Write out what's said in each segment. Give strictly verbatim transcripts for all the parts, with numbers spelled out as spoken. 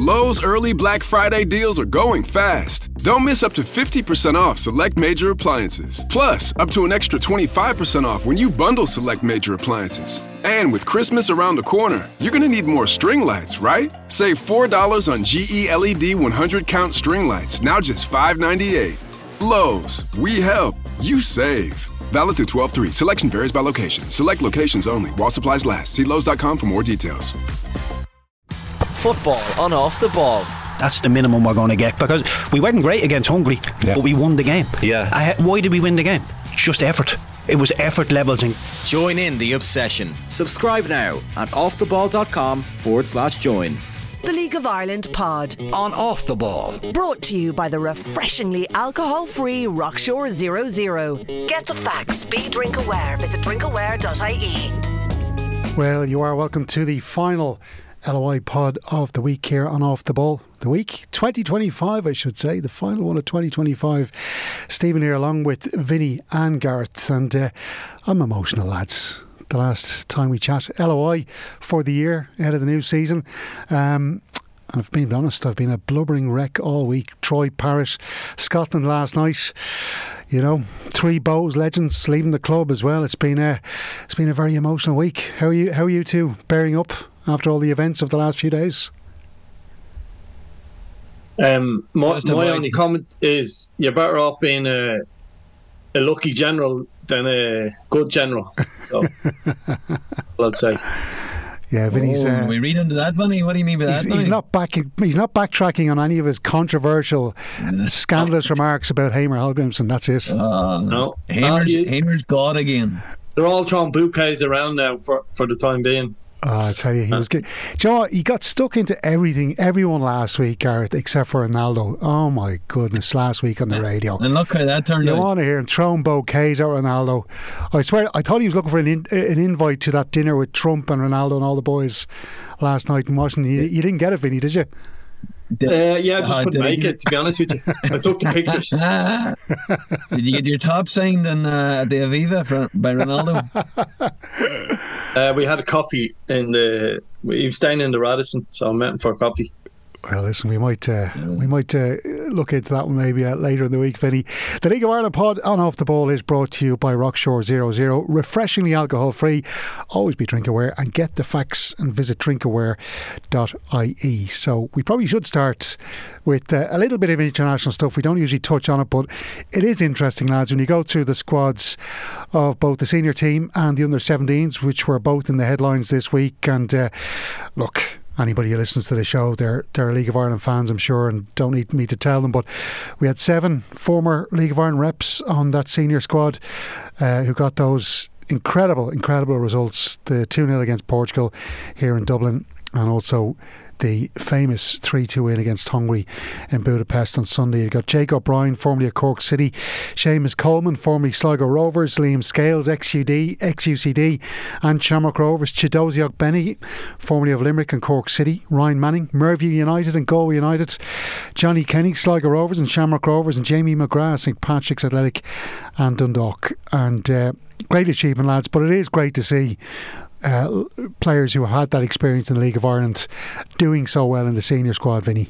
Lowe's early Black Friday deals are going fast. Don't miss up to fifty percent off select major appliances. Plus, up to an extra twenty-five percent off when you bundle select major appliances. And with Christmas around the corner, you're going to need more string lights, right? Save four dollars on G E L E D one hundred count string lights, now just five ninety-eight. Lowe's, we help, you save. Valid through twelve three. Selection varies by location. Select locations only while supplies last. See Lowe's dot com for more details. Football on Off the Ball. That's the minimum we're going to get, because we weren't great against Hungary, yeah. but we won the game. Yeah. I, why did we win the game? Just effort. It was effort levels. And join in the obsession. Subscribe now at offtheball.com forward slash join. The League of Ireland pod on Off the Ball, brought to you by the refreshingly alcohol-free Rockshore Zero Zero. Get the facts. Be drink aware. Visit drink aware dot I E. Well, you are welcome to the final L O I pod of the week here on Off the Ball. The week twenty twenty-five, I should say, the final one of twenty twenty-five. Stephen here along with Vinny and Garrett, and uh, I'm emotional, lads. The last time we chat, L O I for the year ahead of the new season. Um, and I've been honest, I've been a blubbering wreck all week. Troy Parrott, Scotland last night. You know, three Bows legends leaving the club as well. It's been a, it's been a very emotional week. How are you? How are you two bearing up after all the events of the last few days? Um, my my only comment is you're better off being a a lucky general than a good general. So, I'd say. Yeah, Vinny's. Oh, uh, we read into that, Vinny. What do you mean by he's, that? He's not back. He's not backtracking on any of his controversial, scandalous remarks about Hamer Hallgrimsson. That's it. Uh, no, Hamer's, uh, you, Hamer's God again. They're all throwing bouquets around now for, for the time being. Oh, I tell you, he was good. Do you know what? He got stuck into everything, everyone last week, Gareth, except for Ronaldo. Oh my goodness, last week on the radio. And look how that turned you out. You want to hear him throwing bouquets at Ronaldo. I swear, I thought he was looking for an, in, an invite to that dinner with Trump and Ronaldo and all the boys last night in Washington. You, you didn't get it, Vinny, did you? Uh, yeah, I just uh, couldn't make it, to be honest with you. I took the pictures. Did you get your top signed in, uh, at the Aviva for, by Ronaldo? Uh, we had a coffee in the. He was staying in the Radisson, so I met him for a coffee. Well, listen, we might uh, yeah. we might uh, look into that one maybe uh, later in the week, Vinny. The League of Ireland pod on Off the Ball is brought to you by Rockshore Zero Zero. Refreshingly alcohol free. Always be drink aware and get the facts and visit drink aware dot I E. So we probably should start with uh, a little bit of international stuff. We don't usually touch on it, but it is interesting, lads, when you go through the squads of both the senior team and the under seventeens, which were both in the headlines this week. And uh, look, anybody who listens to the show, they're, they're League of Ireland fans, I'm sure, and don't need me to tell them, but we had seven former League of Ireland reps on that senior squad uh, who got those incredible, incredible results. The two nil against Portugal here in Dublin, and also the famous three two win against Hungary in Budapest on Sunday. You got Jake O'Brien, formerly of Cork City, Seamus Coleman, formerly Sligo Rovers, Liam Scales, ex-U D, ex-U C D and Shamrock Rovers, Chidozie Ogbenny, formerly of Limerick and Cork City, Ryan Manning, Merview United and Galway United, Johnny Kenny, Sligo Rovers and Shamrock Rovers, and Jamie McGrath, Saint Patrick's Athletic and Dundalk. And uh, great achievement, lads, but it is great to see Uh, players who had that experience in the League of Ireland doing so well in the senior squad, Vinny.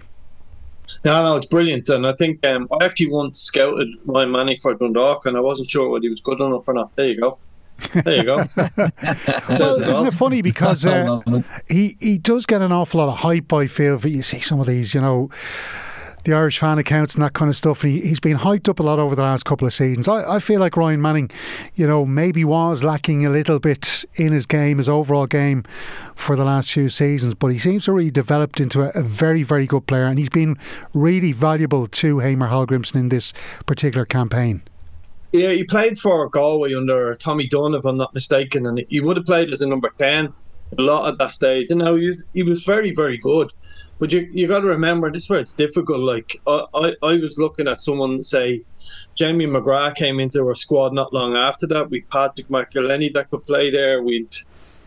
No, no, it's brilliant. And I think um, I actually once scouted Ryan Manning for Dundalk, and I wasn't sure whether he was good enough or not. There you go. There you go. Well, isn't it funny, because uh, he, he does get an awful lot of hype, I feel. You see some of these, you know, the Irish fan accounts and that kind of stuff, and he, he's been hyped up a lot over the last couple of seasons. I, I feel like Ryan Manning, you know, maybe was lacking a little bit in his game, his overall game for the last few seasons, but he seems to really developed into a, a very, very good player, and he's been really valuable to Hamer Hallgrimsson in this particular campaign. Yeah, he played for Galway under Tommy Dunn, if I'm not mistaken, and he would have played as a number ten a lot at that stage. You know, he was, he was very, very good. But you you got to remember, this is where it's difficult. Like, I, I, I was looking at someone, say, Jamie McGrath came into our squad not long after that. We'd Patrick McElhenney that could play there. We'd,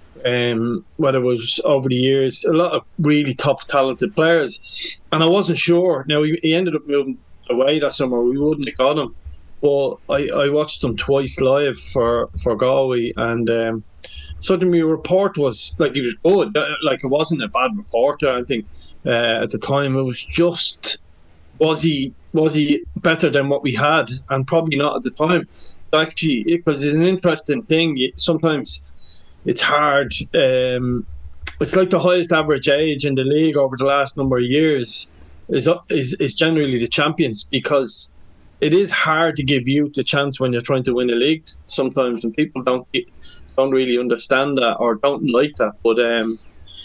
um, whether it was over the years, a lot of really top talented players. And I wasn't sure. Now, he, he ended up moving away that summer. We wouldn't have got him. But I, I watched him twice live for, for Galway, and um, suddenly your report was like he was good, like it wasn't a bad report or anything uh, at the time. It was just was he was he better than what we had, and probably not at the time. Actually, because it's an interesting thing. Sometimes it's hard. Um, it's like the highest average age in the league over the last number of years is is is generally the champions, because it is hard to give youth the chance when you're trying to win a league sometimes, and people don't don't really understand that or don't like that. But um,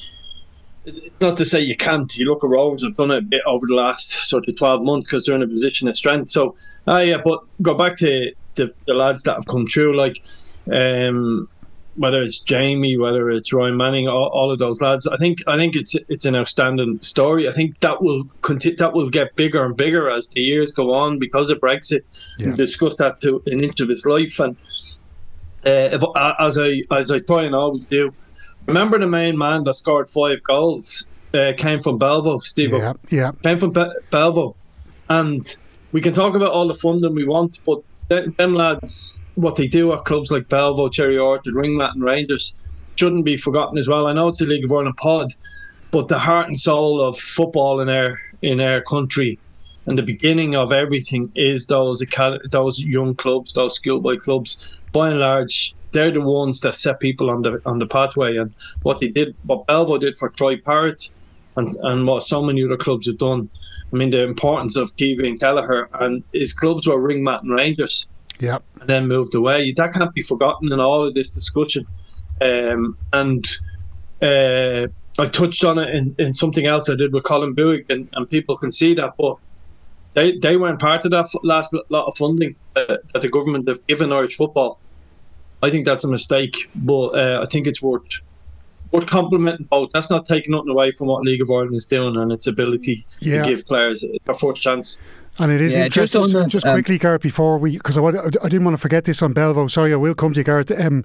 it's not to say you can't. You look at Rovers have done it a bit over the last sort of twelve months because they're in a position of strength. So, uh, yeah, but go back to the, the lads that have come through, like um, whether it's Jamie, whether it's Ryan Manning, all, all of those lads. I think I think it's it's an outstanding story. I think that will continue, that will get bigger and bigger as the years go on because of Brexit. Yeah. We discussed that to an inch of its life, and uh, if, as I as I try and always do. Remember the main man that scored five goals uh, came from Belleville, Steve. Yeah, yeah. Came from Be- Belleville. And we can talk about all the funding we want, but them, them lads, what they do at clubs like Belleville, Cherry Orchard, Ringmat and Rangers shouldn't be forgotten as well. I know it's a League of Ireland pod, but the heart and soul of football in our in our country and the beginning of everything is those those young clubs, those schoolboy clubs. By and large, they're the ones that set people on the on the pathway, and what they did, what Belleville did for Troy Parrott, and, and what so many other clubs have done. I mean, the importance of Keevy and Kelleher, and his clubs were Ringmat and Rangers, yeah, and then moved away. That can't be forgotten in all of this discussion. Um, and uh, I touched on it in, in something else I did with Colin Buick, and, and people can see that, but they they weren't part of that last lot of funding uh, that the government have given Irish football. I think that's a mistake, but uh, I think it's worth worth complimenting both. That's not taking nothing away from what League of Ireland is doing and its ability yeah. to give players a first chance. And it is yeah, interesting. just, So that, just um, quickly, Gareth, before we, because I, I didn't want to forget this on Belleville. Sorry, I will come to you, Gareth. Um,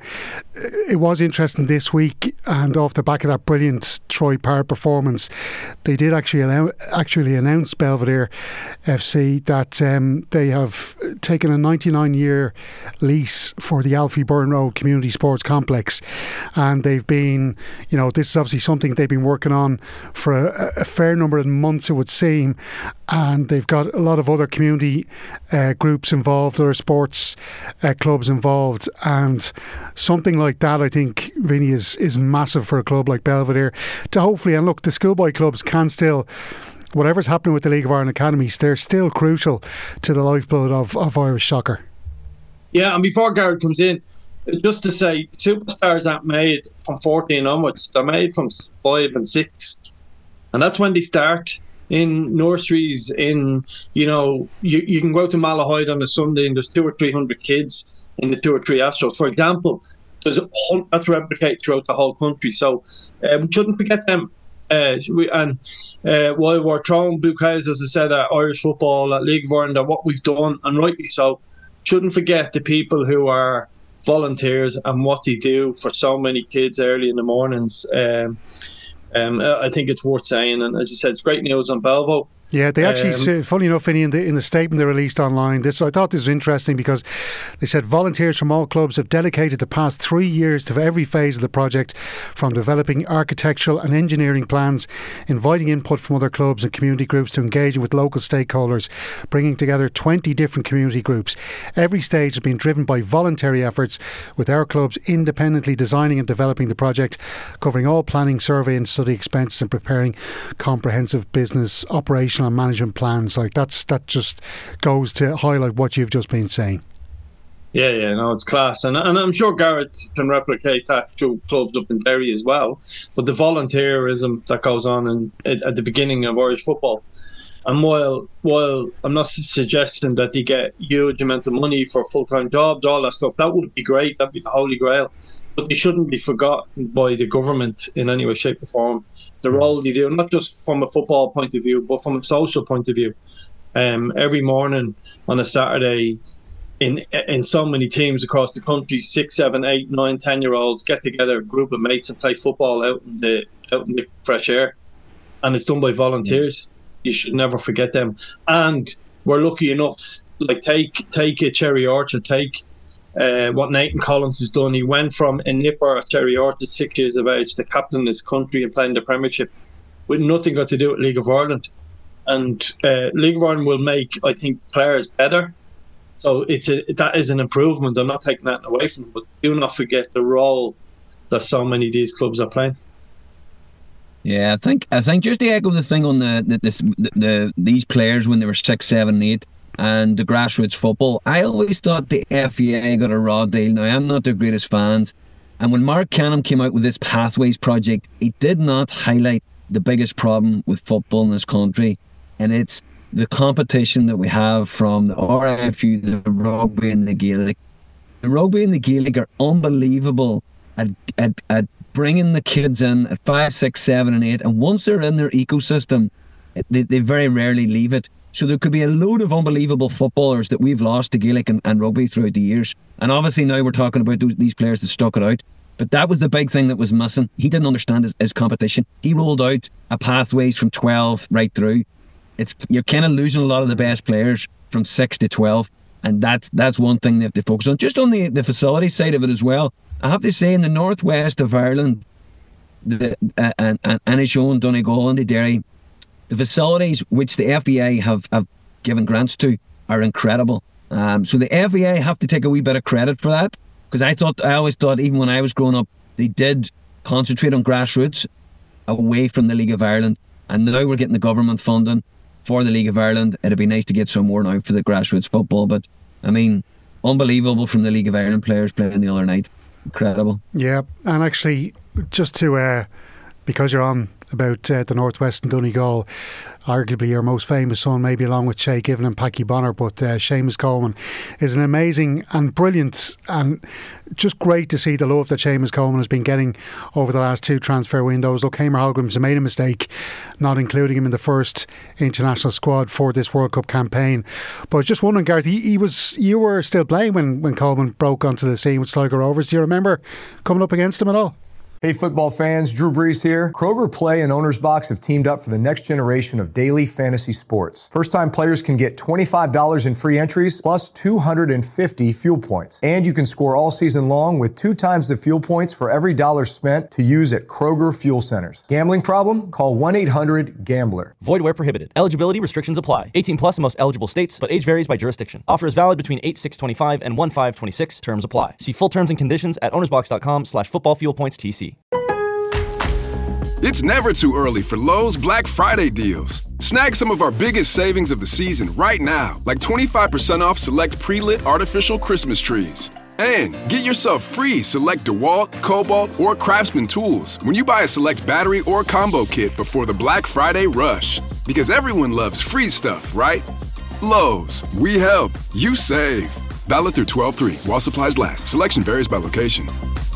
it was interesting this week, and off the back of that brilliant Troy Parrott performance, they did actually allow, actually announce Belvedere F C that um, they have taken a ninety-nine year lease for the Alfie Byrne Road Community Sports Complex, and they've been, you know, this is obviously something they've been working on for a, a fair number of months, it would seem, and they've got a lot of other community uh, groups involved, other sports uh, clubs involved, and something like that, I think, Vinny, is, is massive for a club like Belvedere to hopefully, and look, the schoolboy clubs can still, whatever's happening with the League of Ireland academies, they're still crucial to the lifeblood of, of Irish soccer. Yeah, and before Gareth comes in, just to say, superstars aren't made from fourteen onwards, they're made from five and six, and that's when they start. In nurseries, in, you know, you, you can go out to Malahide on a Sunday and there's two or three hundred kids in the two or three Astros. For example, there's a, that's replicated throughout the whole country. So uh, we shouldn't forget them. Uh, we, and uh, while we're throwing bouquets, as I said, at Irish football, at League of Ireland, at what we've done, and rightly so, shouldn't forget the people who are volunteers and what they do for so many kids early in the mornings. Um, Um, I think it's worth saying, and as you said, it's great news on Belleville. Yeah, they actually, Um, say, funny enough, in the in the statement they released online, this I thought this was interesting because they said volunteers from all clubs have dedicated the past three years to every phase of the project, from developing architectural and engineering plans, inviting input from other clubs and community groups, to engaging with local stakeholders, bringing together twenty different community groups. Every stage has been driven by voluntary efforts, with our clubs independently designing and developing the project, covering all planning, survey and study expenses, and preparing comprehensive business operation and management plans. Like that's that just goes to highlight what you've just been saying. Yeah, yeah, no, it's class, and and I'm sure Garrett can replicate that through clubs up in Derry as well. But the volunteerism that goes on in, at the beginning of Irish football, and while while I'm not suggesting that they get huge amount of money for full time jobs, all that stuff, that would be great. That'd be the holy grail. But they shouldn't be forgotten by the government in any way, shape or form. The role they do, not just from a football point of view, but from a social point of view. Um, every morning on a Saturday, in in so many teams across the country, six, seven, eight, nine, ten year olds get together, a group of mates, and play football out in the out in the fresh air. And it's done by volunteers. You should never forget them. And we're lucky enough, like take take a Cherry Orchard, take uh, what Nathan Collins has done. He went from a nipper at Cherry Orchard at six years of age to captain his country and playing the Premiership with nothing got to do with League of Ireland. And uh, League of Ireland will make, I think, players better. So it's a, that is an improvement. I'm not taking that away from them, but do not forget the role that so many of these clubs are playing. Yeah, I think I think just to echo the thing on the the, this, the, the these players when they were six, seven, eight, and the grassroots football, I always thought the F A I got a raw deal. Now, I'm not their greatest fans, and when Mark Canham came out with this Pathways project, he did not highlight the biggest problem with football in this country, and it's the competition that we have from the R F U, the rugby and the Gaelic. The rugby and the Gaelic are unbelievable at, at, at bringing the kids in at five, six, seven and eight, and once they're in their ecosystem, they, they very rarely leave it. So there could be a load of unbelievable footballers that we've lost to Gaelic and, and rugby throughout the years. And obviously now we're talking about those, these players that stuck it out. But that was the big thing that was missing. He didn't understand his, his competition. He rolled out a Pathways from twelve right through. It's you're kind of losing a lot of the best players from six to twelve. And that's that's one thing they have to focus on. Just on the, the facility side of it as well. I have to say, in the northwest of Ireland, the, uh, and, and Inishowen, Donegal and the Derry, the facilities which the F A I have, have given grants to are incredible. Um, so the F A I have to take a wee bit of credit for that, because I thought I always thought even when I was growing up they did concentrate on grassroots away from the League of Ireland, and now we're getting the government funding for the League of Ireland. It'd be nice to get some more now for the grassroots football, but I mean, unbelievable from the League of Ireland players playing the other night. Incredible. Yeah, and actually, just to uh, because you're on about uh, the Northwest and Donegal, arguably your most famous son, maybe along with Shay Given and Packy Bonner, but uh, Seamus Coleman is an amazing and brilliant and just great to see the love that Seamus Coleman has been getting over the last two transfer windows. Look, Hamer Holgrim's made a mistake not including him in the first international squad for this World Cup campaign. But I was just wondering, Gareth, he, he was you were still playing when, when Coleman broke onto the scene with Sligo Rovers. Do you remember coming up against him at all? Hey football fans, Drew Brees here. Kroger Play and Owner's Box have teamed up for the next generation of daily fantasy sports. First-time players can get twenty-five dollars in free entries plus two hundred fifty fuel points. And you can score all season long with two times the fuel points for every dollar spent to use at Kroger Fuel Centers. Gambling problem? Call one eight hundred gambler. Void where prohibited. Eligibility restrictions apply. eighteen plus in most eligible states, but age varies by jurisdiction. Offer is valid between eight six twenty-five and one five twenty-six. Terms apply. See full terms and conditions at ownersbox.com slash football fuel points TC. It's never too early for Lowe's Black Friday deals. Snag some of our biggest savings of the season right now, like twenty-five percent off select pre-lit artificial Christmas trees. And get yourself free select DeWalt, Cobalt, or Craftsman tools when you buy a select battery or combo kit before the Black Friday rush. Because everyone loves free stuff, right? Lowe's, we help, you save. Valid through twelve three while supplies last. Selection varies by location.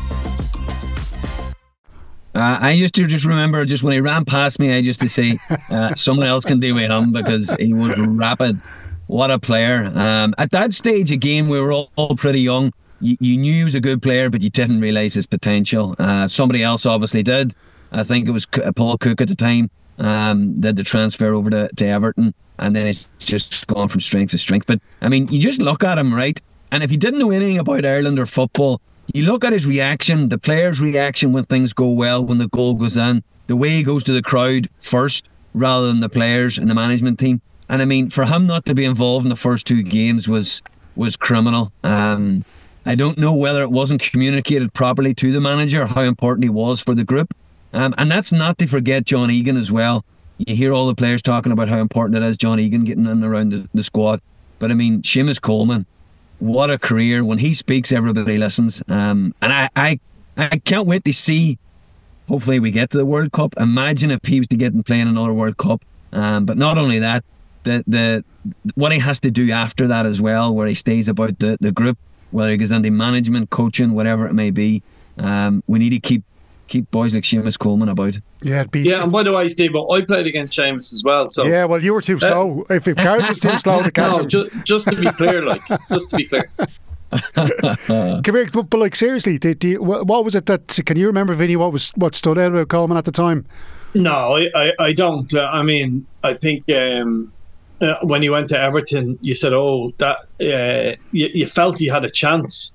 Uh, I used to just remember, just when he ran past me, I used to say, uh, someone else can do with him, because he was rapid. What a player. Um, at that stage, again, we were all, all pretty young. You, you knew he was a good player, but you didn't realise his potential. Uh, somebody else obviously did. I think it was Paul Cook at the time, um, did the transfer over to, to Everton, and then it's just gone from strength to strength. But, I mean, you just look at him, right? And if you didn't know anything about Ireland or football, you look at his reaction, the player's reaction when things go well, when the goal goes in, the way he goes to the crowd first rather than the players and the management team. And I mean, for him not to be involved in the first two games was was criminal. Um, I don't know whether it wasn't communicated properly to the manager how important he was for the group. Um, and that's not to forget John Egan as well. You hear all the players talking about how important it is, John Egan getting in and around the, the squad. But I mean, Seamus Coleman, what a career. When he speaks, everybody listens. Um, and I, I I can't wait to see, hopefully we get to the World Cup. Imagine if he was to get and play in another World Cup. Um, but not only that, the the what he has to do after that as well, where he stays about the, the group, whether he goes into management, coaching, whatever it may be. Um, we need to keep keep boys like Seamus Coleman about. Yeah, it'd be yeah, and by the way, Steve, I played against Seamus as well. So yeah, well, you were too slow. Uh, if if Gareth was too slow to catch no, him, just, just to be clear, like, just to be clear. Come here, but, but like seriously, did, do you, what was it that? Can you remember, Vinny? What was what stood out about Coleman at the time? No, I, I, I don't. Uh, I mean, I think um, uh, when you went to Everton, you said, "Oh, that uh, you, you felt you had a chance."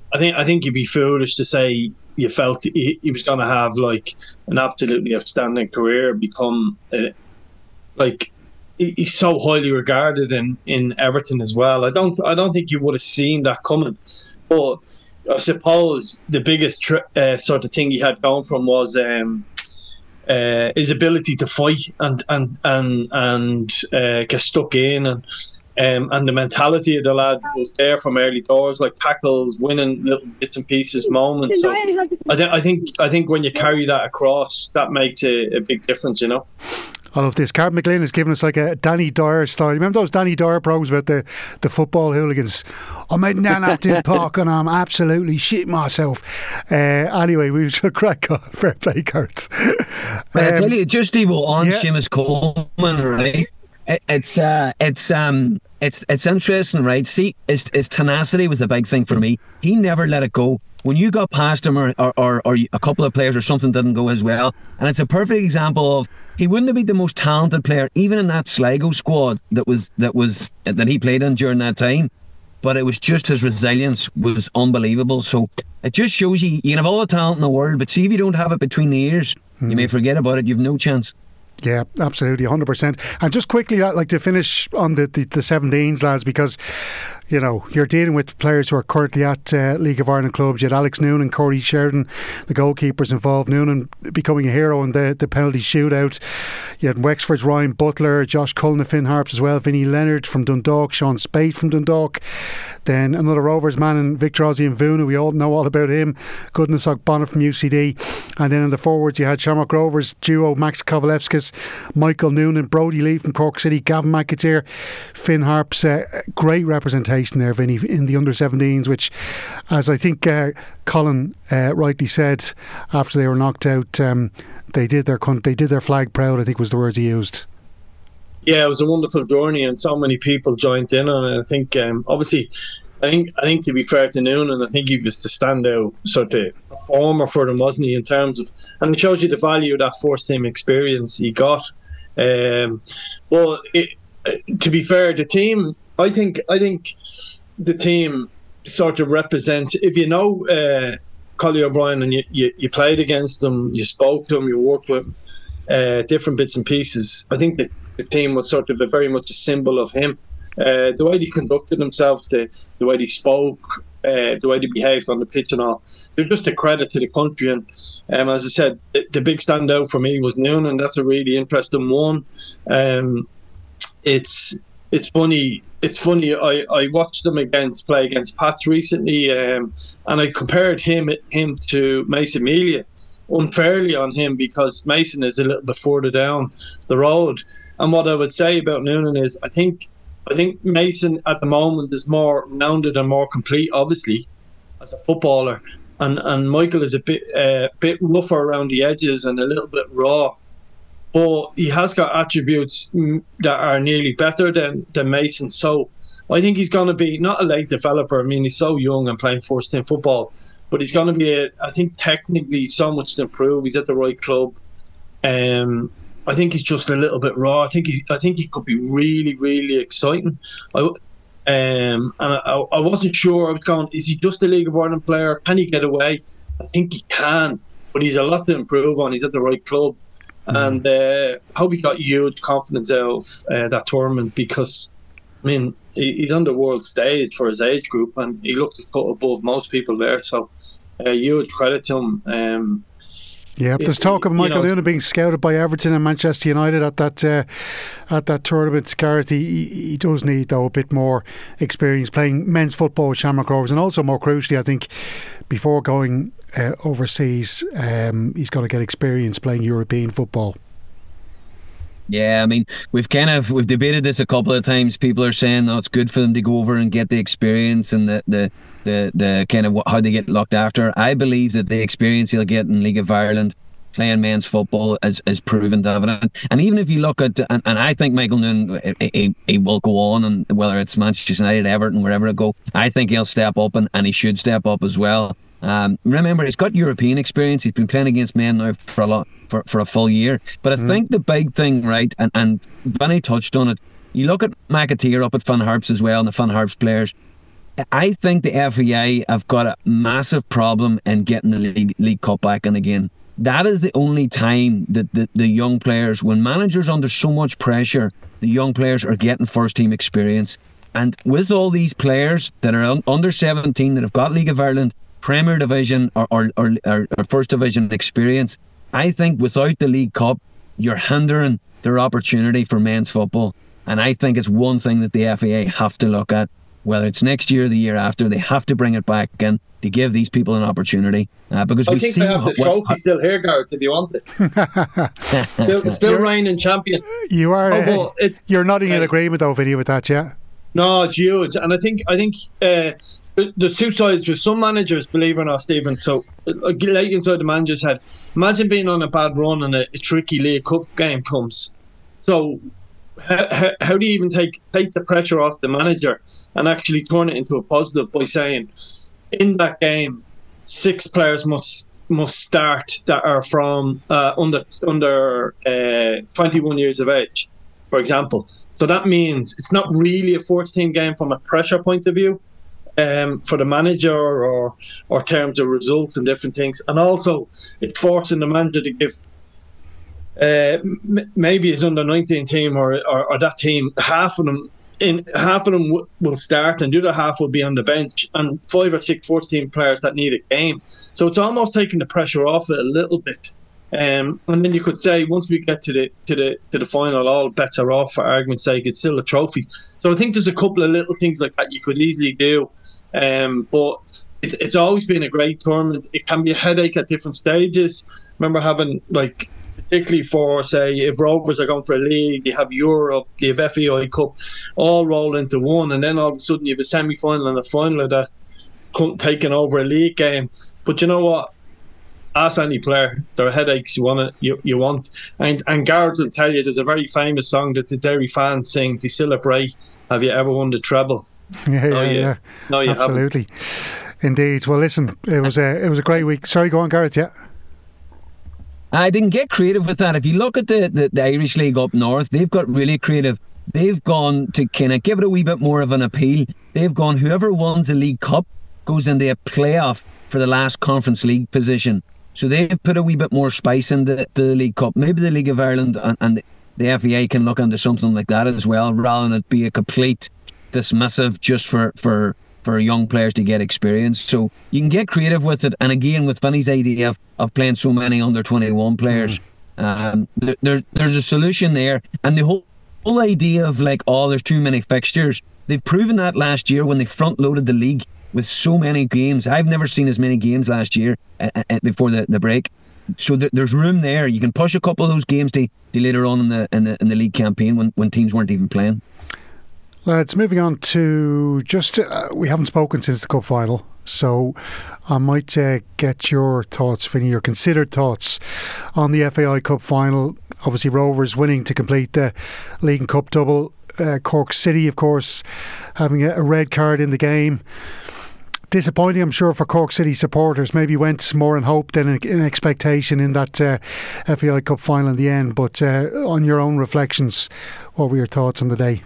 I think I think you'd be foolish to say you felt he, he was going to have like an absolutely outstanding career, become uh, like he, he's so highly regarded in, in Everton as well. I don't I don't think you would have seen that coming. But I suppose the biggest tr- uh, sort of thing he had going from was um, uh, his ability to fight and and and and uh, get stuck in, and um, and the mentality of the lad was there from early doors, like tackles, winning little bits and pieces, moments. So I, th- I think I think when you carry that across, that makes a, a big difference, you know. I love this. Carl McLean has given us like a Danny Dyer style. Remember those Danny Dyer programs about the, the football hooligans? I made nan at the park and I'm absolutely shit myself. Uh, anyway, we should crack on. Fair play, Kurt. um, I tell you, just Evo on yeah. Seamus Coleman, right? It, it's uh, it's um, it's it's interesting, right? See, his, his tenacity was the big thing for me. He never let it go. When you got past him, or, or, or, or a couple of players or something didn't go as well, and it's a perfect example of he wouldn't have been the most talented player, even in that Sligo squad that was that was that he played in during that time. But it was just his resilience was unbelievable. So it just shows you you can have all the talent in the world, but see if you don't have it between the ears, mm. you may forget about it. You've no chance. Yeah, absolutely, one hundred percent. And just quickly, I'd like to finish on the, the, the seventeens, lads, because, you know, you're dealing with players who are currently at uh, League of Ireland clubs. You had Alex Noonan, Corey Sheridan, the goalkeepers involved. Noonan becoming a hero in the, the penalty shootout. You had Wexford's Ryan Butler, Josh Cullen of Finn Harps as well, Vinnie Leonard from Dundalk, Sean Spate from Dundalk. Then another Rovers man in Victor Ozzy and Vuna, we all know all about him. Goodness Bonnet from U C D. And then in the forwards you had Shamrock Rovers duo Max Kovalevskis, Michael Noonan, Brody Lee from Cork City, Gavin McAteer, Finn Harps. Uh, great representation there, Vinny, in the under seventeens, which, as I think uh, Colin uh, rightly said after they were knocked out, um, they did their they did their flag proud, I think was the words he used. Yeah, it was a wonderful journey, and so many people joined in on it. I think, um, obviously, I think I think to be fair to Noonan, I think he was the standout sort of performer for them, wasn't he? In terms of, and it shows you the value of that first team experience he got. Um, but it, to be fair, the team, I think, I think the team sort of represents. If you know uh, Collie O'Brien and you, you, you played against him, you spoke to him, you worked with him, uh, different bits and pieces. I think that the team was sort of a very much a symbol of him. Uh, the way he conducted himself, the, the way he spoke, uh, the way he behaved on the pitch and all. They're just a credit to the country. And um, as I said, the, the big standout for me was Noonan. That's a really interesting one. Um, it's it's funny. It's funny. I, I watched them against play against Pats recently, um, and I compared him him to Mason Melia unfairly on him because Mason is a little bit further down the road. And what I would say about Noonan is, I think, I think Mason at the moment is more rounded and more complete, obviously, as a footballer, and and Michael is a bit uh, bit rougher around the edges and a little bit raw, but he has got attributes that are nearly better than than Mason. So I think he's going to be not a late developer. I mean, he's so young and playing first team football, but he's going to be, a, I think, technically so much to improve. He's at the right club. Um. I think he's just a little bit raw. I think he, I think he could be really, really exciting. I, um, and I, I wasn't sure. I was going, is he just a League of Ireland player? Can he get away? I think he can, but he's a lot to improve on. He's at the right club, mm. and uh, I hope he got huge confidence out of uh, that tournament because, I mean, he, he's on the world stage for his age group, and he looked a cut above most people there. So, uh, huge credit to him. Um, Yeah, there's talk of Michael Noonan being scouted by Everton and Manchester United at that uh, at that tournament. Gareth, he, he does need, though, a bit more experience playing men's football with Shamrock Rovers, and also, more crucially, I think, before going uh, overseas, um, he's got to get experience playing European football. Yeah, I mean, we've kind of we've debated this a couple of times. People are saying, "Oh, it's good for them to go over and get the experience and the the the, the kind of how they get looked after." I believe that the experience he'll get in League of Ireland playing men's football is, is proven to evident. And even if you look at, and, and I think Michael Noonan, he, he, he will go on, and whether it's Manchester United, Everton, wherever it go, I think he'll step up, and, and he should step up as well. Um, remember, he's got European experience. He's been playing against men now for a lot, for, for a full year. But I mm. think the big thing, right, and, and Vinny touched on it, you look at McAteer up at Finn Harps as well, and the Finn Harps players, I think the F A I have got a massive problem in getting the League, League Cup back in again. That is the only time that the, the young players, when managers under so much pressure, the young players are getting first team experience. And with all these players that are un- under seventeen that have got League of Ireland, Premier Division or, or, or, or, or First Division experience, I think without the League Cup, you're hindering their opportunity for men's football. And I think it's one thing that the F A I have to look at. Whether it's next year or the year after, they have to bring it back again to give these people an opportunity. Uh, because I we think see they have the what, trophy what, still here, Gareth, if you want it. still still reigning champion. You are. Oh, uh, it's, you're nodding in uh, agreement, though, Vinny, with that, yeah? No, it's huge. And I think I think uh, there's two sides. With some managers, believe it or not, Stephen, so like inside the manager's head, imagine being on a bad run and a, a tricky League Cup game comes. So how, how, how do you even take take the pressure off the manager and actually turn it into a positive by saying, in that game, six players must must start that are from uh, under under uh, twenty-one years of age, for example. So that means it's not really a fourth team game from a pressure point of view um, for the manager or or terms of results and different things. And also it's forcing the manager to give uh, m- maybe his under nineteen team or, or, or that team, half of them in half of them w- will start and the other half will be on the bench, and five or six fourth team players that need a game. So it's almost taking the pressure off it a little bit. Um, and then you could say once we get to the to the to the final, all bets are off. For argument's sake, it's still a trophy. So I think there's a couple of little things like that you could easily do. Um, but it, it's always been a great tournament. It can be a headache at different stages. Remember having, like, particularly for, say, if Rovers are going for a league, you have Europe, you have F A I Cup, all roll into one, and then all of a sudden you have a semi-final and a final of that taking over a league game. But you know what? Ask any player, there are headaches you want. You, you want, and and Gareth will tell you there's a very famous song that the Derry fans sing to celebrate. Have you ever won the treble? Yeah, no, yeah, you, yeah. No, you absolutely, haven't. Indeed. Well, listen, it was a it was a great week. Sorry, go on, Gareth. Yeah. I didn't get creative with that. If you look at the, the, the Irish League up north, they've got really creative. They've gone to kind of give it a wee bit more of an appeal. They've gone, whoever wins the League Cup goes into a playoff for the last Conference League position. So they've put a wee bit more spice into the League Cup. Maybe the League of Ireland and, and the F A I can look into something like that as well, rather than it be a complete dismissive just for, for, for young players to get experience. So you can get creative with it. And again, with Vinny's idea of, of playing so many under twenty-one players, mm. um, there, there, there's a solution there. And the whole, whole idea of like, oh, there's too many fixtures, they've proven that last year when they front-loaded the league with so many games. I've never seen as many games last year uh, uh, before the, the break. So th- there's room there. You can push a couple of those games to, to later on in the in the in the league campaign when, when teams weren't even playing. Lads, moving on to just uh, we haven't spoken since the cup final, so I might uh, get your thoughts, Vinny, your considered thoughts on the F A I Cup final. Obviously, Rovers winning to complete the League and Cup double. Uh, Cork City, of course, having a, a red card in the game. Disappointing, I'm sure, for Cork City supporters. Maybe went more in hope than in, in expectation in that uh, F A I Cup final in the end. But uh, on your own reflections, what were your thoughts on the day?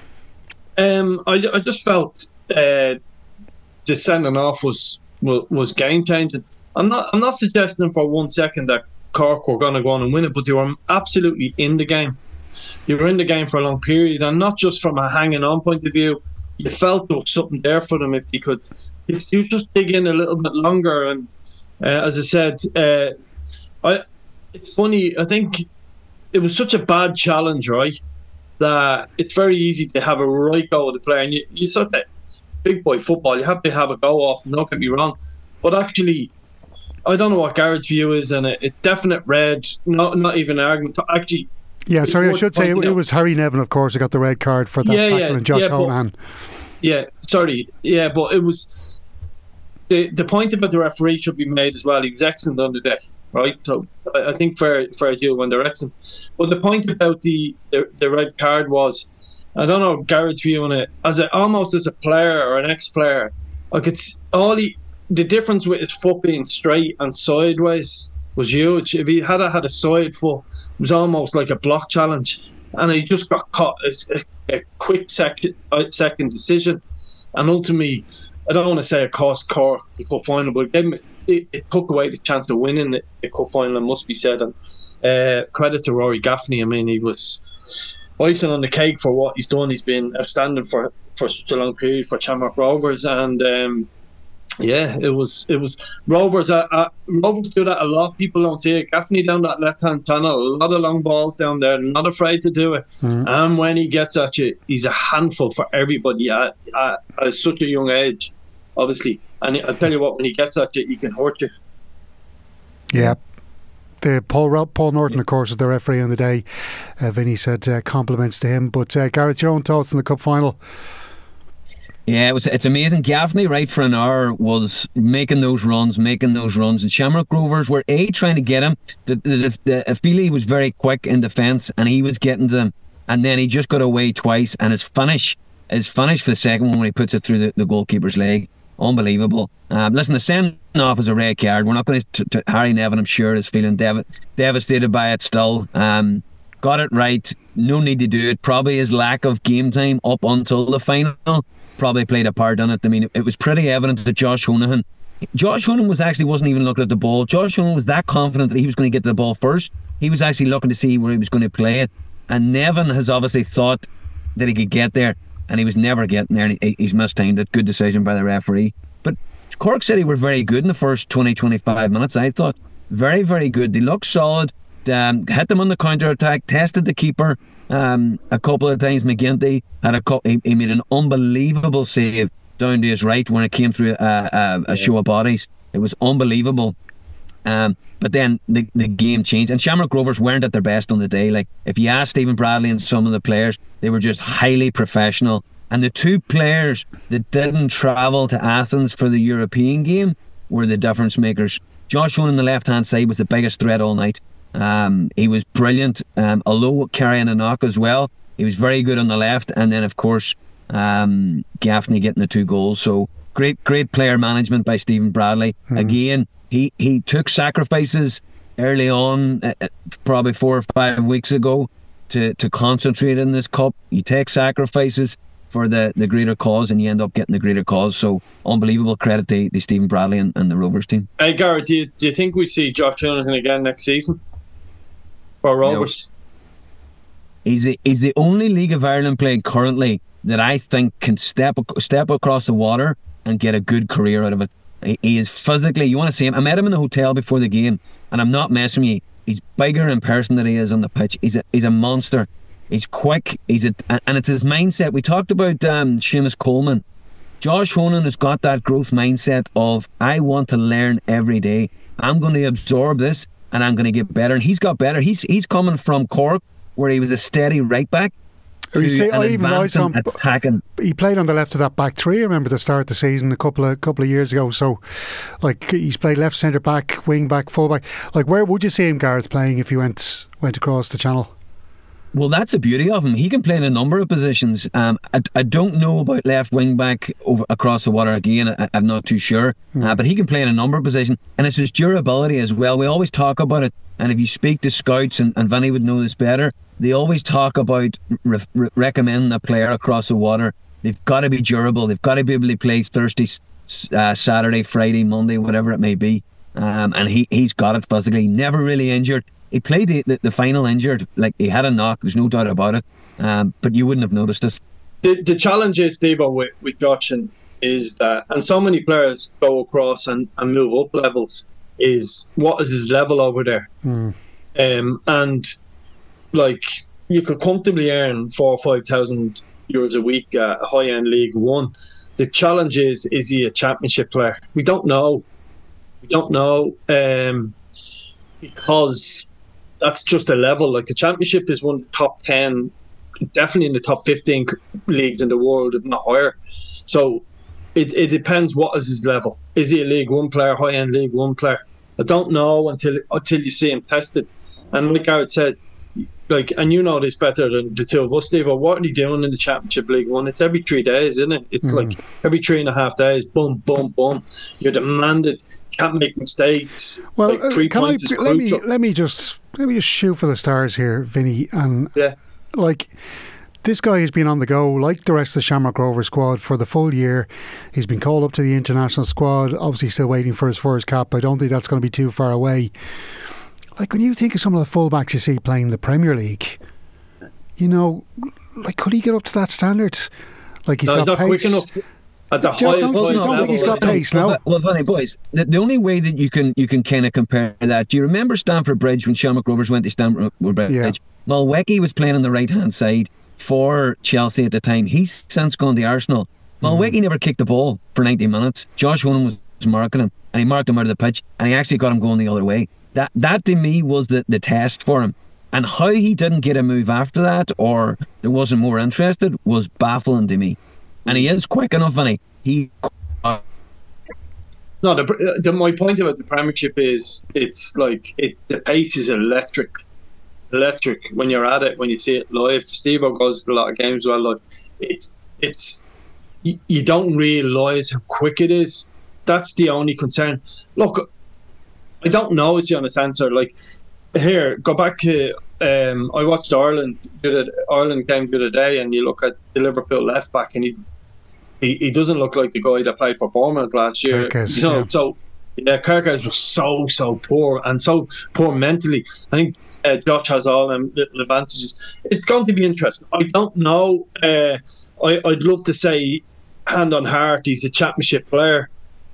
Um, I, I just felt uh, the sending off was, was was game changing. I'm not I'm not suggesting for one second that Cork were going to go on and win it, but they were absolutely in the game. You were in the game for a long period, and not just from a hanging on point of view. You felt there was something there for them if they could. If you just dig in a little bit longer, and uh, as I said, uh, I, it's funny. I think it was such a bad challenge, right? That it's very easy to have a right go at the player, and you, you sort of big boy football. You have to have a go off. Don't get me wrong, but actually, I don't know what Garrett's view is, and it, it's definite red. Not not even an argument. Actually, yeah. Sorry, I should say it, it was Harry Nevin, of course, who got the red card for that yeah, tackle, yeah, and Josh yeah, Honahan. Yeah, sorry, yeah, but it was. The, the point about the referee should be made as well. He was excellent on the day, right? So I, I think fair fair deal when they're excellent. But the point about the, the, the red card was, I don't know Garrett's view on it, as a, almost as a player or an ex-player, like it's all he, the difference with his foot being straight and sideways was huge. If he had a, had a side foot, it was almost like a block challenge, and he just got caught a, a, a quick second second decision, and ultimately. I don't want to say it cost Cork the cup final, but it, gave them, it, it took away the chance of winning the, the cup final, it must be said. And uh, credit to Rory Gaffney. I mean, he was icing on the cake for what he's done. He's been outstanding for, for such a long period for Shamrock Rovers, and um, yeah, it was it was Rovers. Uh, uh, Rovers do that a lot. People don't see it. Gaffney down that left hand channel, a lot of long balls down there. Not afraid to do it. Mm. And when he gets at you, he's a handful for everybody at, at, at such a young age, obviously. And I tell you what, when he gets at you, he can hurt you. Yeah. The Paul Paul Norton, of course, was the referee on the day. Uh, Vinny said uh, compliments to him. But uh, Gareth, your own thoughts on the cup final? Yeah, it was, it's amazing. Gaffney, right for an hour, was making those runs, making those runs. And Shamrock Rovers were A, trying to get him. The, the, the, Afili was very quick in defence, and he was getting to them. And then he just got away twice. And his finish, his finish for the second one when he puts it through the, the goalkeeper's leg, unbelievable. Um, listen, the send off is a red card. We're not going to, to Harry Nevin, I'm sure, is feeling dev- devastated by it still. Um, got it right. No need to do it. Probably his lack of game time up until the final probably played a part in it. I mean, it was pretty evident that Josh Honohan, Josh Honohan was actually wasn't even looking at the ball. Josh Honohan was that confident that he was going to get to the ball first. He was actually looking to see where he was going to play it. And Nevin has obviously thought that he could get there, and he was never getting there. And he, he's mistimed it. Good decision by the referee. But Cork City were very good in the first twenty, twenty-five minutes, I thought. Very, very good. They looked solid. Um, hit them on the counter-attack, tested the keeper um, a couple of times. McGinty had a co- he, he made an unbelievable save down to his right when it came through a, a, a show of bodies. It was unbelievable. Um, but then the, the game changed, and Shamrock Rovers weren't at their best on the day. Like, if you ask Stephen Bradley and some of the players, they were just highly professional. And the two players that didn't travel to Athens for the European game were the difference makers. Josh Honohan on the left-hand side was the biggest threat all night. Um, he was brilliant, um, although carrying a knock as well. He was very good on the left. And then, of course, um, Gaffney getting the two goals. So great, great player management by Stephen Bradley. Mm-hmm. Again, he, he took sacrifices early on, uh, probably four or five weeks ago, to, to concentrate in this cup. You take sacrifices for the, the greater cause, and you end up getting the greater cause. So unbelievable credit to, to Stephen Bradley and, and the Rovers team. Hey Gareth, do you, do you think we see Josh Honohan again next season for Rovers? No. He's the, he's the only League of Ireland player currently that I think can step step across the water and get a good career out of it. He, he is physically, you want to see him. I met him in the hotel before the game, and I'm not messing with you. He's bigger in person than he is on the pitch. He's a, he's a monster. He's quick. He's a, and it's his mindset. We talked about um, Seamus Coleman. Josh Honohan has got that growth mindset of, I want to learn every day. I'm going to absorb this and I'm going to get better. And he's got better. He's he's coming from Cork, where he was a steady right back. You see, I even I saw him attacking. He played on the left of that back three. I remember the start of the season a couple of couple of years ago. So, like, he's played left centre back, wing back, full back. Like, where would you see him, Gareth, playing if he went went across the channel? Well, that's the beauty of him. He can play in a number of positions. Um, I, I don't know about left wing back over across the water again. I, I'm not too sure. Mm. Uh, but he can play in a number of positions. And it's his durability as well. We always talk about it. And if you speak to scouts, and, and Vinny would know this better, they always talk about re- re- recommending a player across the water. They've got to be durable. They've got to be able to play Thursday, uh, Saturday, Friday, Monday, whatever it may be. Um, and he, he's got it physically. Never really injured. He played the, the, the final injured, like he had a knock, there's no doubt about it, um, but you wouldn't have noticed it. The, the challenge is, Steve, with, with Josh is that, and so many players go across and, and move up levels, is what is his level over there? Mm. Um, and, like, you could comfortably earn four or five thousand euros a week at a high-end League One. The challenge is, is he a championship player? We don't know. We don't know, um, because that's just a level. Like, the championship is one of the top ten, definitely in the top fifteen leagues in the world, if not higher. So it, it depends what is his level. Is he a League One player, high end League One player? I don't know until until you see him tested. And like Gareth says, like, and you know this better than the two of us, Steve, what are they doing in the Championship League One? It's every three days, isn't it? It's mm. like every three and a half days, boom, boom, boom. You're demanded, can't make mistakes. Well, like, three uh, can I points is let me crucial. let me just let me just shoot for the stars here, Vinny, and yeah, like, this guy has been on the go like the rest of the Shamrock Rovers squad for the full year. He's been called up to the international squad, obviously still waiting for his first cap. I don't think that's going to be too far away. Like, when you think of some of the fullbacks you see playing the Premier League, you know, like, could he get up to that standard? Like, he's no, got he's not pace. quick enough at the Don't- highest don't- highest don't think level. he's got right? pace, no? Well, well, funny boys. The, the only way that you can you can kind of compare that. Do you remember Stamford Bridge when Shamrock Rovers went to Stamford Bridge? Yeah. Malwecki was playing on the right hand side for Chelsea at the time. He's since gone to Arsenal. Malwecki Mm. never kicked the ball for ninety minutes. Josh Honan was marking him, and he marked him out of the pitch, and he actually got him going the other way. That that to me was the, the test for him. And how he didn't get a move after that, or there wasn't more interested, was baffling to me. And he is quick enough, and he, he uh, No, the, the my point about the Premiership is it's like it. The pace is electric, electric when you're at it, when you see it live. Steve O goes to a lot of games well live. It's it's you, you don't realise how quick it is. That's the only concern. Look, I don't know is the honest answer. Like, here, go back to um, I watched Ireland the other- Ireland game the other day, and you look at the Liverpool left back, and he he, he doesn't look like the guy that played for Bournemouth last year. Kerkez, you know, yeah. so yeah, Kerkez was so so poor and so poor mentally. I think uh, Josh has all them little advantages. It's going to be interesting. I don't know. Uh, I I'd love to say hand on heart he's a championship player.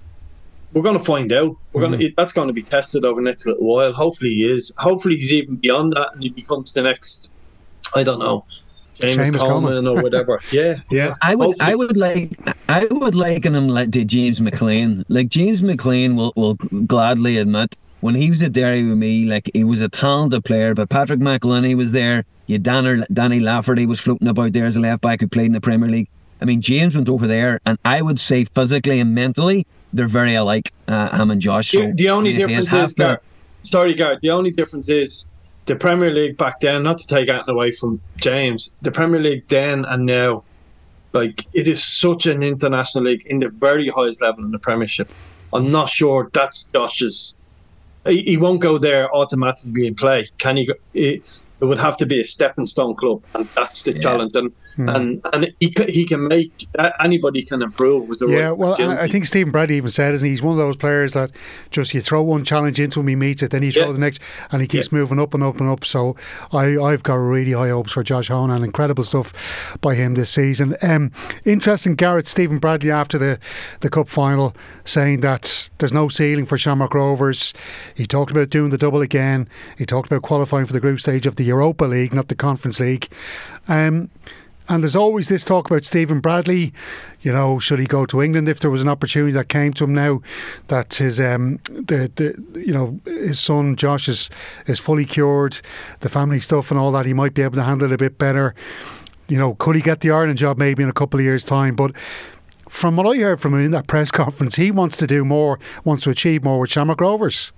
We're going to find out. We're Mm-hmm. going to. That's going to be tested over the next little while. Hopefully he is. Hopefully he's even beyond that, and he becomes the next. I don't know, James Seamus Coleman, Coleman. or whatever. Yeah, yeah. I would, Hopefully. I would like, I would liken him like to James McLean. Like James McLean will, will gladly admit when he was at Derry with me, like he was a talented player. But Patrick McElhinney was there. You Danny, Danny Lafferty was floating about there as a left back who played in the Premier League. I mean, James went over there, and I would say physically and mentally they're very alike, uh, him and Josh. So, The, the only I mean, if he has difference half is, the- Gar- sorry, Gareth. The only difference is the Premier League back then. Not to take anything away from James, the Premier League then and now, like it is such an international league in the very highest level in the Premiership. I'm not sure that's Josh's. He, he won't go there automatically and play. Can he? Go, it, it would have to be a stepping stone club, and that's the Yeah. challenge. And Hmm. and and he ca- he can make anybody can improve with the Yeah, right well, and I agility. think Stephen Bradley even said, isn't he? He's one of those players that just you throw one challenge into him, he meets it, then you throw Yeah. the next, and he keeps moving up and up and up. So I, I've got really high hopes for Josh Honan. Incredible stuff by him this season. Um, interesting, Garrett, Stephen Bradley after the, the Cup final saying that there's no ceiling for Shamrock Rovers. He talked about doing the double again. He talked about qualifying for the group stage of the Europa League, not the Conference League. Um, And there's always this talk about Stephen Bradley. You know, should he go to England if there was an opportunity that came to him now that his um the, the you know his son Josh is is fully cured, the family stuff and all that, he might be able to handle it a bit better. You know, could he get the Ireland job maybe in a couple of years' time? But from what I heard from him in that press conference, he wants to do more, wants to achieve more with Shamrock Rovers.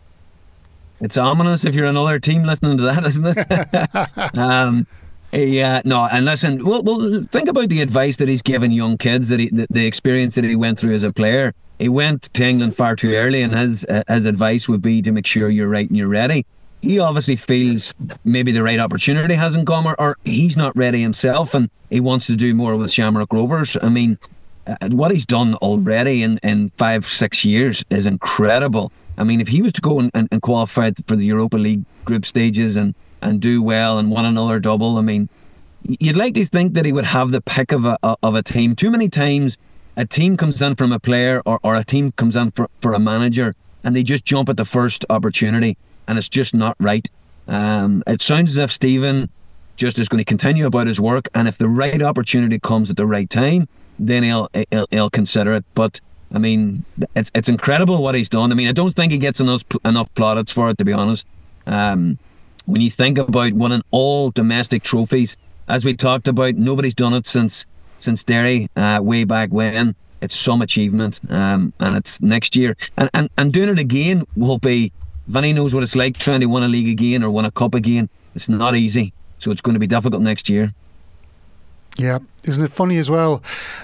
It's ominous if you're another team listening to that, isn't it? um, yeah, no, and listen, well, well, think about the advice that he's given young kids, that he, the, the experience that he went through as a player. He went to England far too early, and his uh, his advice would be to make sure you're right and you're ready. He obviously feels maybe the right opportunity hasn't come, or, or he's not ready himself, and he wants to do more with Shamrock Rovers. I mean, uh, what he's done already in, in five, six years is incredible. I mean, if he was to go and, and, and qualify for the Europa League group stages and, and do well and win another double, I mean, you'd like to think that he would have the pick of a of a team. Too many times a team comes in from a player or, or a team comes in for, for a manager and they just jump at the first opportunity, and it's just not right. Um, it sounds as if Stephen just is going to continue about his work, and if the right opportunity comes at the right time, then he'll he'll, he'll consider it. But I mean, it's it's incredible what he's done. I mean, I don't think he gets enough enough plaudits for it, to be honest. Um, when you think about winning all domestic trophies, as we talked about, nobody's done it since since Derry, uh, way back when. It's some achievement, um, and it's next year. And, and and doing it again will be, Vinny knows what it's like trying to win a league again or win a cup again. It's not easy, so it's going to be difficult next year. Yeah, isn't it funny as well,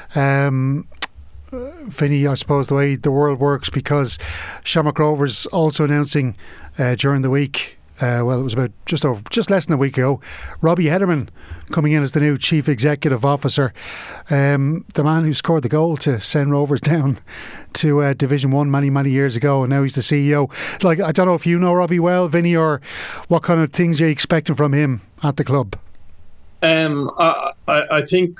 um, Vinny, I suppose the way the world works, because Shamrock Rovers also announcing uh, during the week Uh, well, it was about just over, just less than a week ago. Robbie Hederman coming in as the new Chief Executive Officer. Um, the man who scored the goal to send Rovers down to uh, Division One many, many years ago, and now he's the C E O. Like, I don't know if you know Robbie well, Vinny, or what kind of things you're expecting from him at the club. Um, I, I, I think,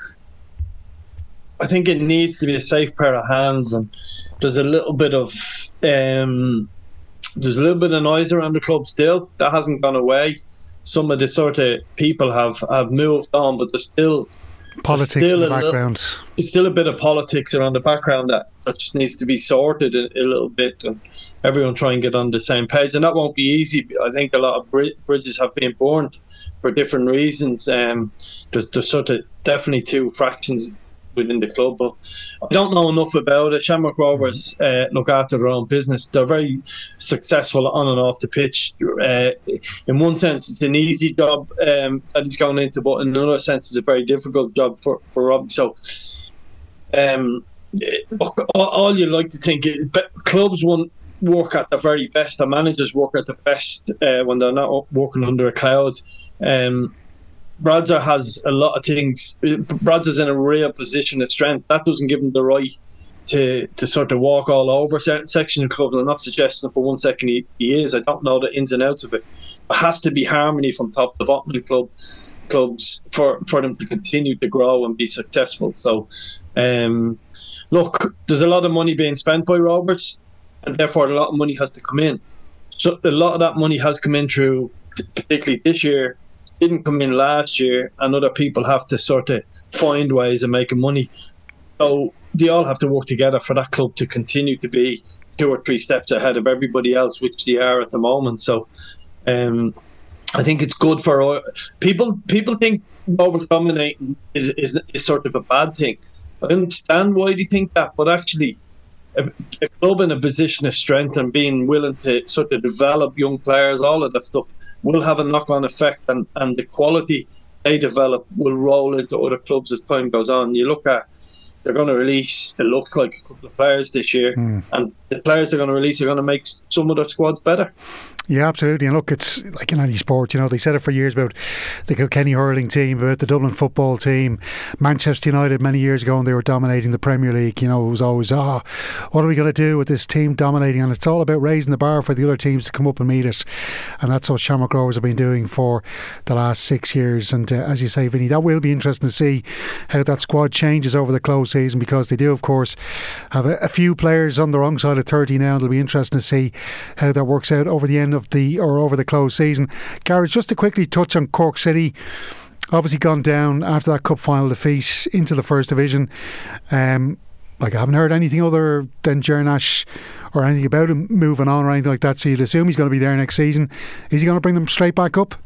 I think it needs to be a safe pair of hands, and there's a little bit of. Um, There's a little bit of noise around the club still. That hasn't gone away. Some of the sort of people have, have moved on, but there's still politics there's still in the a background. Little, there's still a bit of politics around the background that, that just needs to be sorted a, a little bit, and everyone try and get on the same page. And that won't be easy. I think a lot of bridges have been burned for different reasons. Um, there's, there's sort of definitely two fractions within the club, but I don't know enough about it. Shamrock Rovers uh, look after their own business. They're very successful on and off the pitch. Uh, in one sense, it's an easy job um, that he's going into, but in another sense, it's a very difficult job for, for Rob. So, um, all, all you like to think, clubs won't work at the very best. The managers work at the best uh, when they're not working under a cloud. Um, Bradzer has a lot of things. Bradzer's in a real position of strength. That doesn't give him the right to to sort of walk all over certain sections of the club. I'm not suggesting for one second he, he is. I don't know the ins and outs of it. There has to be harmony from top to bottom of the club clubs for, for them to continue to grow and be successful. So, um, look, there's a lot of money being spent by Roberts, and therefore a lot of money has to come in. So a lot of that money has come in through, particularly this year, didn't come in last year, and other people have to sort of find ways of making money. So they all have to work together for that club to continue to be two or three steps ahead of everybody else, which they are at the moment. So um, I think it's good for people. People think over dominating is, is is sort of a bad thing. I understand why they think that, but actually, a, a club in a position of strength and being willing to sort of develop young players, all of that stuff, will have a knock-on effect, and, and the quality they develop will roll into other clubs as time goes on. You look at, they're going to release, it looks like, a couple of players this year, mm. and the players they're going to release are going to make some of their squads better. Yeah, absolutely. And look, it's like in any sport, you know, they said it for years about the Kilkenny hurling team, about the Dublin football team, Manchester United many years ago, and they were dominating the Premier League. You know, it was always, ah, oh, what are we going to do with this team dominating? And it's all about raising the bar for the other teams to come up and meet it. And that's what Shamrock Rovers have been doing for the last six years. And uh, as you say, Vinny, that will be interesting to see how that squad changes over the close season, because they do, of course, have a, a few players on the wrong side of thirty now. It'll be interesting to see how that works out over the end of the or over the close season. Gareth, just to quickly touch on Cork City, obviously gone down after that cup final defeat into the first division. Um, like I haven't heard anything other than Jernash or anything about him moving on or anything like that. So you'd assume he's going to be there next season. Is he going to bring them straight back up?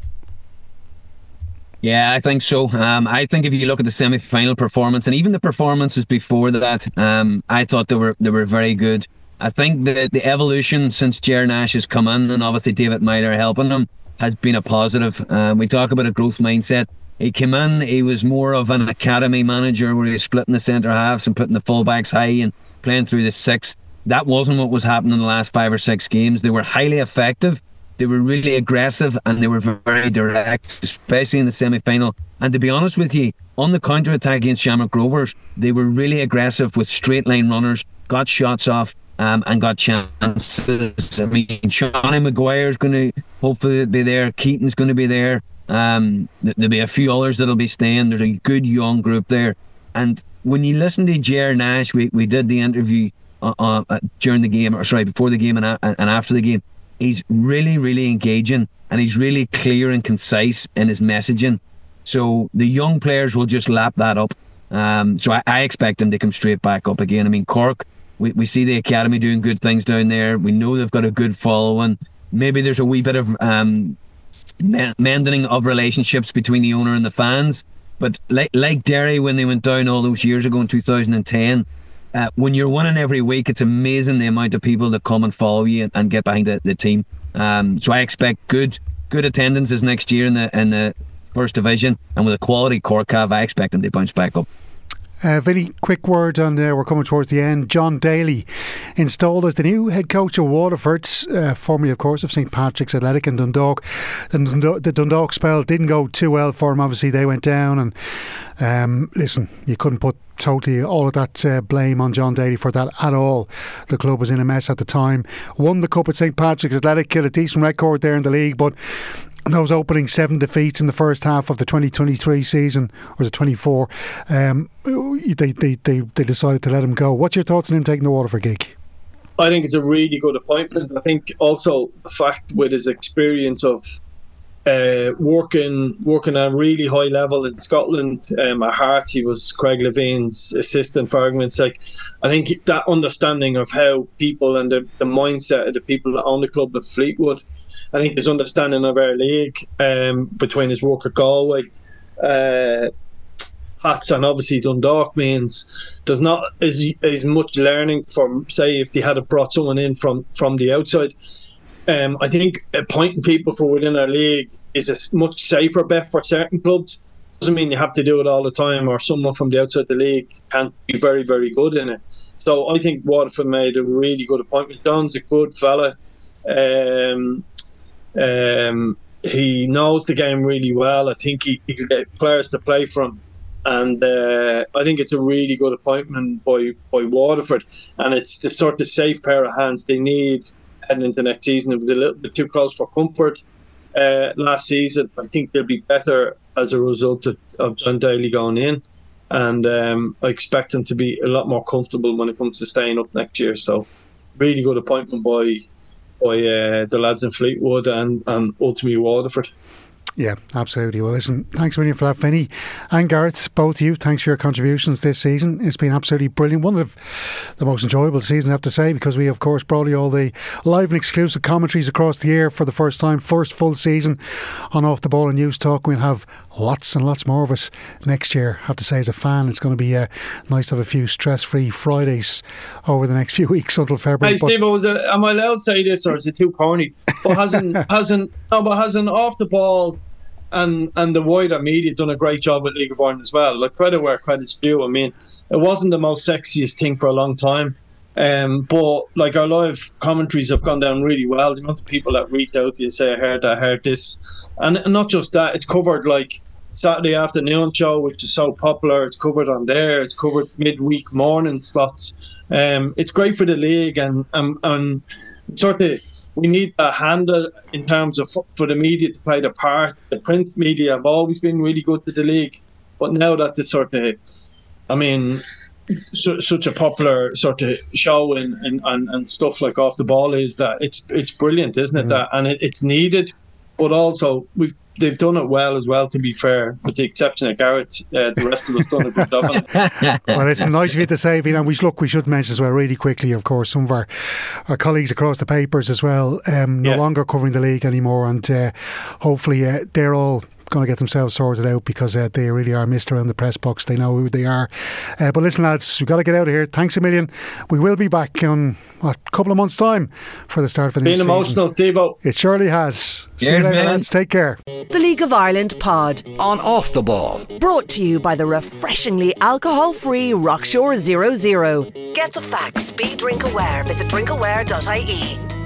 Yeah, I think so. Um, I think if you look at the semi-final performance and even the performances before that, um, I thought they were they were very good. I think the the evolution since Jernash has come in, and obviously David Myler helping him, has been a positive. Um, we talk about a growth mindset. He came in, he was more of an academy manager where he was splitting the centre halves and putting the fullbacks high and playing through the six. That wasn't what was happening in the last five or six games. They were highly effective, they were really aggressive, and they were very direct, especially in the semi-final. And to be honest with you, on the counter-attack against Shamrock Rovers, they were really aggressive with straight-line runners, got shots off, Um, and got chances. I mean, Shawnee Maguire's going to hopefully be there. Keaton's going to be there. Um, there'll be a few others that'll be staying. There's a good young group there. And when you listen to Jernash, we we did the interview uh, uh, during the game, or sorry, before the game and, uh, and after the game. He's really, really engaging, and he's really clear and concise in his messaging. So the young players will just lap that up. Um, so I, I expect them to come straight back up again. I mean, Cork, We we see the academy doing good things down there. We know they've got a good following. Maybe there's a wee bit of um, mending of relationships between the owner and the fans. But like like Derry, when they went down all those years ago in two thousand ten, uh, when you're winning every week, it's amazing the amount of people that come and follow you and, and get behind the, the team. Um, so I expect good good attendances next year in the in the first division, and with a quality Cork have, I expect them to bounce back up. Uh, Vinny, quick word on, uh, we're coming towards the end. John Daly installed as the new head coach of Waterford, uh, formerly of course of St Patrick's Athletic and Dundalk. The, Dundalk. the Dundalk spell didn't go too well for him, obviously they went down, and um, listen, you couldn't put totally all of that uh, blame on John Daly for that at all. The club was in a mess at the time. Won the cup at St Patrick's Athletic, had a decent record there in the league, but those opening seven defeats in the first half of the twenty twenty-three season, or was it twenty-four, um, they, they, they, they decided to let him go. What's your thoughts on him taking the Waterford gig? I think it's a really good appointment. I think also the fact with his experience of uh, working working at a really high level in Scotland, um, at Hearts, he was Craig Levine's assistant for argument's sake. I think that understanding of how people and the, the mindset of the people that own the club at Fleetwood, I think his understanding of our league, um, between his work at Galway, uh, Hats and obviously Dundalk, means there's not as, as much learning from, say, if they had brought someone in from, from the outside. Um, I think appointing people for within our league is a much safer bet for certain clubs. Doesn't mean you have to do it all the time, or someone from the outside the league can't be very, very good in it. So I think Waterford made a really good appointment. Don's a good fella. Um, Um, he knows the game really well. I think he, he can get players to play for him, and uh, I think it's a really good appointment by, by Waterford, and it's the sort of safe pair of hands they need heading into next season. It was a little bit too close for comfort uh, last season. I think they'll be better as a result of, of John Daly going in, and um, I expect them to be a lot more comfortable when it comes to staying up next year. So really good appointment by by uh, the lads in Fleetwood and, and ultimately Waterford. Yeah, absolutely. Well, listen, thanks a million for that, Vinny and Gareth, both of you. Thanks for your contributions this season. It's been absolutely brilliant. One of the most enjoyable seasons, I have to say, because we, of course, brought you all the live and exclusive commentaries across the year for the first time, first full season on Off the Ball and News Talk. We'll have lots and lots more of it next year. I have to say, as a fan, it's going to be uh, nice to have a few stress-free Fridays over the next few weeks until February. Hey, Steve, was it, am I allowed to say this, or is it too corny? But hasn't hasn't no, but hasn't Off the Ball and and the wider media done a great job with League of Ireland as well? Like, credit where credit's due. I mean, it wasn't the most sexiest thing for a long time, um, but like our live commentaries have gone down really well. The amount of people that reach out to you say, I heard that, I heard this, and, and not just that, it's covered like Saturday afternoon show, which is so popular. It's covered on there. It's covered midweek morning slots. Um, it's great for the league, and and, and sort of we need a handle in terms of for the media to play the part. The print media have always been really good to the league, but now that it's sort of, I mean, su- such a popular sort of show and, and, and, and stuff like Off the Ball is, that it's it's brilliant, isn't it? Mm. That and it, it's needed, but also we've they've done it well as well, to be fair, with the exception of Garrett. Uh, the rest of us done a good job on it. Well, it's nice of you to say, Vina. We look, we should mention as well, really quickly, of course, some of our, our colleagues across the papers as well, um, no yeah. longer covering the league anymore, and uh, hopefully uh, they're all going to get themselves sorted out, because uh, they really are missed around the press box. They know who they are. Uh, but listen, lads, we've got to get out of here. Thanks a million. We will be back in what, a couple of months' time for the start of a new season. Been emotional, Steve-O. It surely has. See yeah, you later, man. lads. Take care. The League of Ireland pod on Off the Ball, brought to you by the refreshingly alcohol-free Rockshore Zero Zero. Get the facts. Be drink aware. Visit drink aware dot I E.